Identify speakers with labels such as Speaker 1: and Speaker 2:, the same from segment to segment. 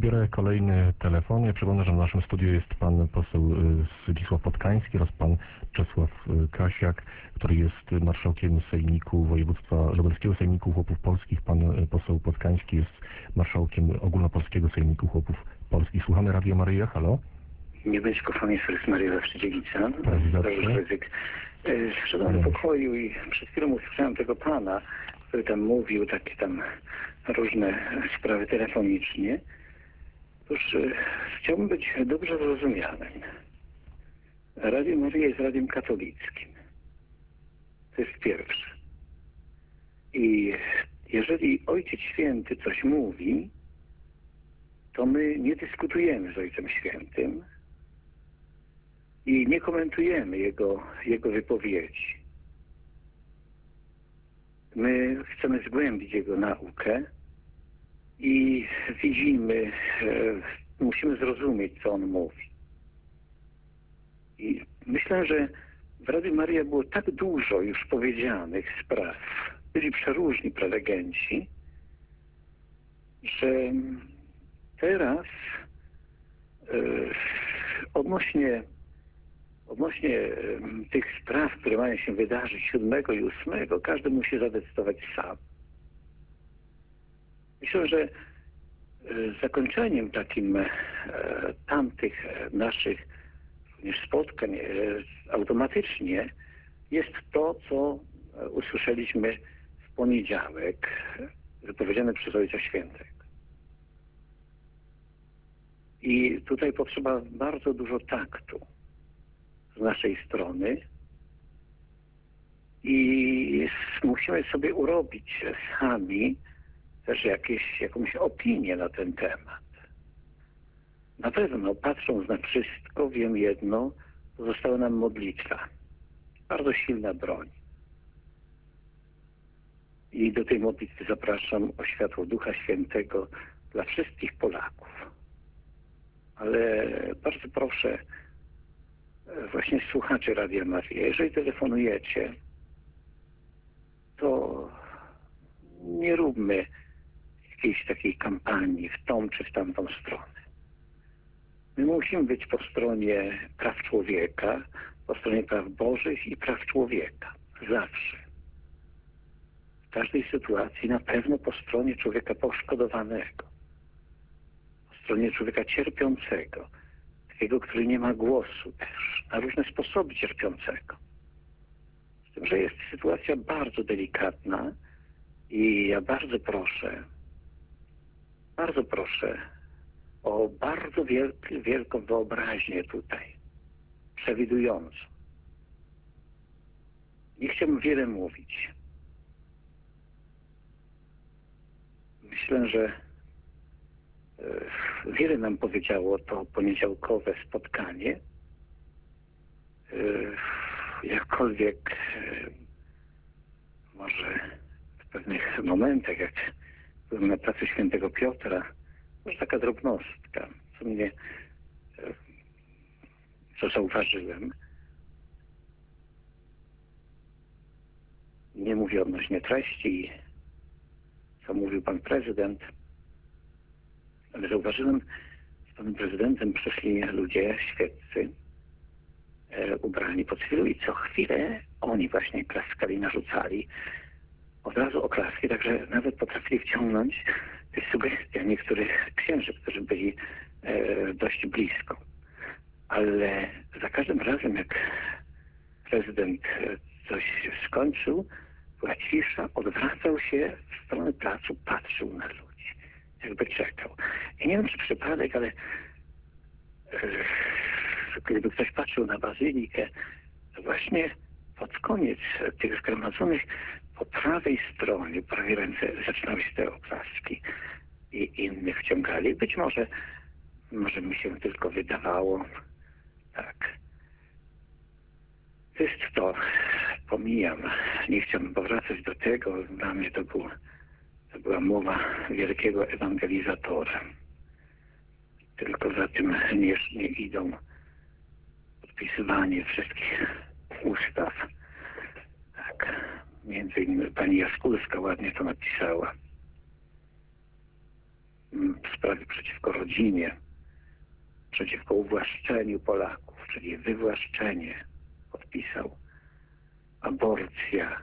Speaker 1: Odbiorę kolejny telefon. Ja przypomnę, że w naszym studiu jest pan poseł Zdzisław Podkański oraz pan Czesław Kasiak, który jest marszałkiem Sejmiku Województwa Lubelskiego, Sejmiku Chłopów Polskich. Pan poseł Podkański jest marszałkiem Ogólnopolskiego Sejmiku Chłopów Polskich. Słuchamy Radio Maryja. Halo?
Speaker 2: Nie bądź kochany, Jezus Maria, zawsze dziewica.
Speaker 1: Zawsze.
Speaker 2: Wszedłem do pokoju i przed chwilą usłyszałem tego pana, który tam mówił takie tam różne sprawy telefonicznie. Otóż chciałbym być dobrze zrozumianym. Radio Maryja jest radiem katolickim. To jest pierwsze. I jeżeli Ojciec Święty coś mówi, to my nie dyskutujemy z Ojcem Świętym i nie komentujemy jego wypowiedzi. My chcemy zgłębić Jego naukę i widzimy, musimy zrozumieć, co On mówi. I myślę, że w Radiu Maryja było tak dużo już powiedzianych spraw, byli przeróżni prelegenci, że teraz odnośnie tych spraw, które mają się wydarzyć 7 i 8, każdy musi zadecydować sam. Myślę, że zakończeniem takim tamtych naszych spotkań automatycznie jest to, co usłyszeliśmy w poniedziałek, wypowiedziane przez Ojca Świętego. I tutaj potrzeba bardzo dużo taktu z naszej strony i musimy sobie urobić sami też jakąś opinię na ten temat. Na pewno, patrząc na wszystko, wiem jedno, pozostała nam modlitwa. Bardzo silna broń. I do tej modlitwy zapraszam o światło Ducha Świętego dla wszystkich Polaków. Ale bardzo proszę właśnie słuchaczy Radia Maryja, jeżeli telefonujecie, to nie róbmy jakiejś takiej kampanii w tą czy w tamtą stronę. My musimy być po stronie praw człowieka, po stronie praw Bożych i praw człowieka. Zawsze. W każdej sytuacji na pewno po stronie człowieka poszkodowanego. Po stronie człowieka cierpiącego. Takiego, który nie ma głosu też. Na różne sposoby cierpiącego. Z tym, że jest sytuacja bardzo delikatna i ja bardzo proszę o bardzo wielką wyobraźnię tutaj, przewidującą. Nie chciałbym wiele mówić. Myślę, że wiele nam powiedziało to poniedziałkowe spotkanie. Jakkolwiek może w pewnych momentach, jak byłem na placu Świętego Piotra, może taka drobnostka, co zauważyłem. Nie mówię odnośnie treści, co mówił pan prezydent, ale zauważyłem, z panem prezydentem przyszli ludzie świeccy, ubrani po cywilu i co chwilę oni właśnie klaskali, narzucali od razu oklaski, także nawet potrafili wciągnąć sugestia niektórych księży, którzy byli dość blisko. Ale za każdym razem, jak prezydent coś skończył, była cisza, odwracał się w stronę placu, patrzył na ludzi, jakby czekał. I nie wiem, czy przypadek, ale gdyby ktoś patrzył na bazylikę, to właśnie pod koniec tych zgromadzonych po prawej stronie, po prawej ręce zaczynały się te oklaski i innych wciągali. Być może mi się tylko wydawało, tak. To jest to, pomijam, nie chciałbym powracać do tego, dla mnie to była mowa wielkiego ewangelizatora. Tylko za tym nie idą podpisywanie wszystkich ustaw. Tak. Między innymi pani Jaskulska ładnie to napisała. w sprawie przeciwko rodzinie, przeciwko uwłaszczeniu Polaków, czyli wywłaszczenie, podpisał, aborcja,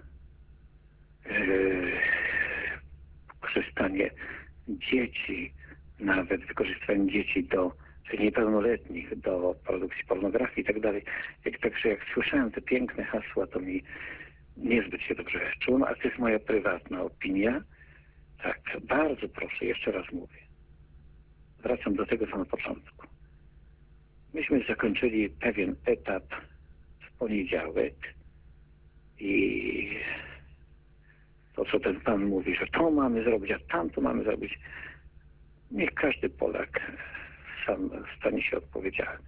Speaker 2: wykorzystanie dzieci, nawet wykorzystywanie dzieci czyli niepełnoletnich do produkcji pornografii i tak dalej. Także jak słyszałem te piękne hasła, to mi niezbyt się dobrze czułem, ale to jest moja prywatna opinia. Tak, bardzo proszę, jeszcze raz mówię. Wracam do tego, co na początku. Myśmy zakończyli pewien etap w poniedziałek i to, co ten pan mówi, że to mamy zrobić, a tamto mamy zrobić, niech każdy Polak sam stanie się odpowiedzialny.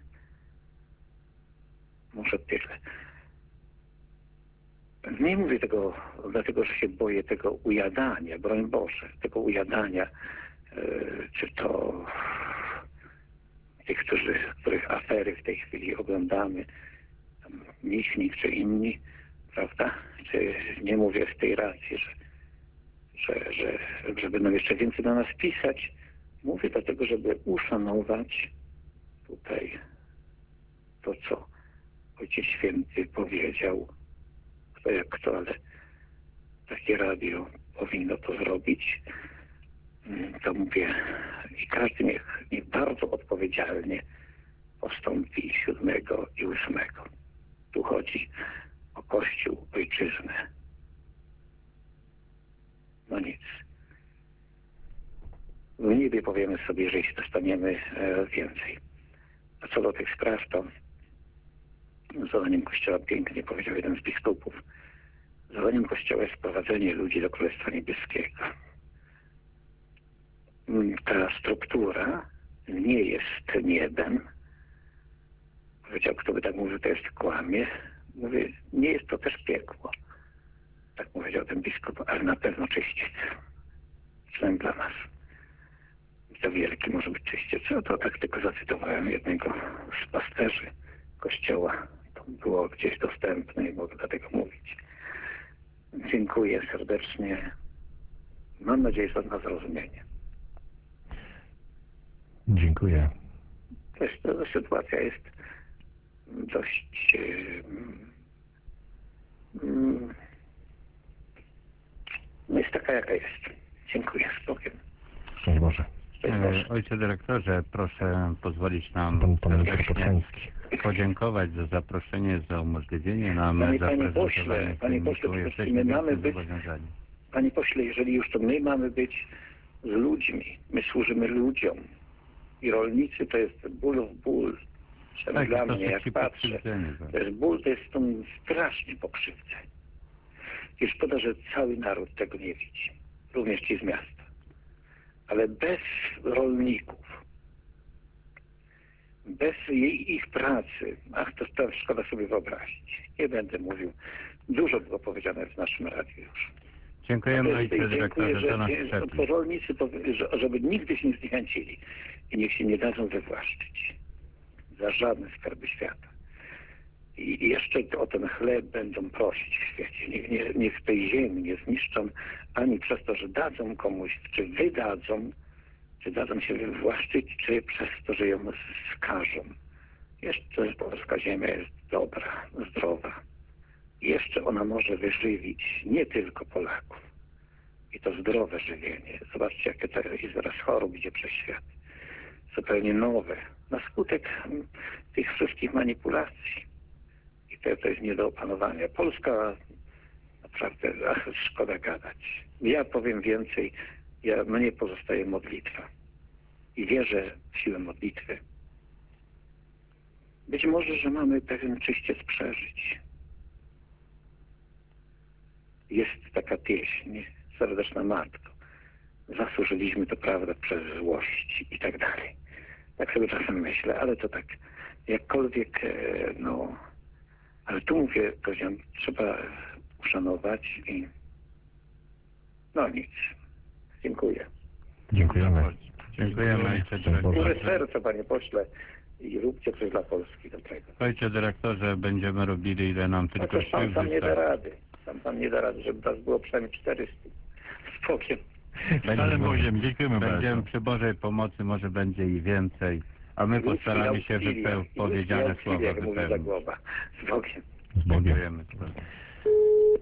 Speaker 2: Może tyle. Nie mówię tego dlatego, że się boję tego ujadania, broń Boże, tego ujadania, czy to tych, których afery w tej chwili oglądamy, Michnik czy inni, prawda? Czy nie mówię z tej racji, że będą jeszcze więcej na nas pisać. Mówię dlatego, żeby uszanować tutaj to, co Ojciec Święty powiedział, kto jak kto, ale takie radio powinno to zrobić. To mówię i każdy niech bardzo odpowiedzialnie postąpi 7 i 8. Tu chodzi o Kościół, Ojczyznę. No nic. W niebie powiemy sobie, że jeśli dostaniemy więcej. A co do tych spraw, to zadaniem Kościoła, pięknie powiedział jeden z biskupów, zadaniem Kościoła jest sprowadzenie ludzi do Królestwa Niebieskiego. Ta struktura nie jest niebem. Powiedział, kto by tak mówił, to jest kłamie. Mówię, nie jest to też piekło. Tak powiedział ten biskup, ale na pewno czyściec. Przynajmniej dla nas. To wielki może być czyściec. No to tak tylko zacytowałem jednego z pasterzy Kościoła. To było gdzieś dostępne i mogę dlatego mówić. Dziękuję serdecznie. Mam nadzieję, że na zrozumienie.
Speaker 1: Dziękuję.
Speaker 2: Ta sytuacja jest dość no jest taka, jaka jest. Dziękuję. Spokój.
Speaker 1: Szczęść Boże.
Speaker 3: Ojcze dyrektorze, proszę pozwolić nam
Speaker 1: Pan Dr.
Speaker 3: serdecznie
Speaker 1: Podkański.
Speaker 3: podziękować za zaproszenie, za umożliwienie nam
Speaker 2: Panie
Speaker 3: zaprezentowania
Speaker 2: pośle,
Speaker 3: jesteśmy
Speaker 2: mamy być,
Speaker 3: zobowiązani.
Speaker 2: panie pośle, jeżeli już to my mamy być z ludźmi, my służymy ludziom i rolnicy to jest ból w ból.
Speaker 3: Tak,
Speaker 2: Dla
Speaker 3: to
Speaker 2: mnie,
Speaker 3: są
Speaker 2: jak
Speaker 3: ci
Speaker 2: patrzę,
Speaker 3: pokrzywdzeni, tak.
Speaker 2: to jest ból, to jest to strasznie pokrzywdzenie. I szkoda, że cały naród tego nie widzi, również ci z miasta. Ale bez rolników, bez ich pracy, to szkoda sobie wyobrazić. Nie będę mówił. Dużo było powiedziane w naszym radiu już.
Speaker 3: Dziękujemy ojcze
Speaker 2: Dziękuję,
Speaker 3: dyrektorze za nasz
Speaker 2: że
Speaker 3: przepis.
Speaker 2: rolnicy, żeby nigdy się nie zniechęcili i niech się nie dadzą wywłaszczyć za żadne skarby świata. I jeszcze o ten chleb będą prosić w świecie. Niech tej ziemi nie zniszczą ani przez to, że dadzą komuś, czy wydadzą, czy dadzą się wywłaszczyć, czy przez to, że ją skażą. Jeszcze polska ziemia jest dobra, zdrowa. Jeszcze ona może wyżywić nie tylko Polaków. I to zdrowe żywienie. Zobaczcie, jakie to jest zaraz chorób idzie przez świat. Zupełnie nowe. Na skutek tych wszystkich manipulacji. I to jest nie do opanowania. Polska naprawdę szkoda gadać. Ja powiem więcej. Mnie pozostaje modlitwa. I wierzę w siłę modlitwy. Być może, że mamy pewien czyściec przeżyć. Jest taka pieśń, Serdeczna Matko. Zasłużyliśmy, to prawda, przez złość i tak dalej. Tak sobie czasem myślę, ale to tak jakkolwiek, no... Ale tu mówię, powiedziałem, trzeba uszanować i... No nic. Dziękuję.
Speaker 1: Dziękujemy.
Speaker 3: Dziękujemy ojcze
Speaker 1: Szczęść Boże.
Speaker 2: Duże
Speaker 3: dyrektorze.
Speaker 2: serce, panie pośle, i róbcie coś dla Polski dobrego.
Speaker 3: Ojcze dyrektorze, będziemy robili ile nam tylko
Speaker 2: Chociaż pan
Speaker 3: sił
Speaker 2: sam nie da
Speaker 3: wystarczy.
Speaker 2: rady. Pan nie da rady, żeby nas było przynajmniej 400. Z Bogiem.
Speaker 1: Z całym Boziem. Dziękujemy
Speaker 3: Będziemy
Speaker 1: bardzo.
Speaker 3: przy Bożej pomocy, może będzie i więcej, a my postaramy się powiedziane słowa
Speaker 2: jak mówi
Speaker 3: wypełnić.
Speaker 2: Zagłoba. Z Bogiem.
Speaker 1: Z Bogiem.
Speaker 3: Dziękujemy.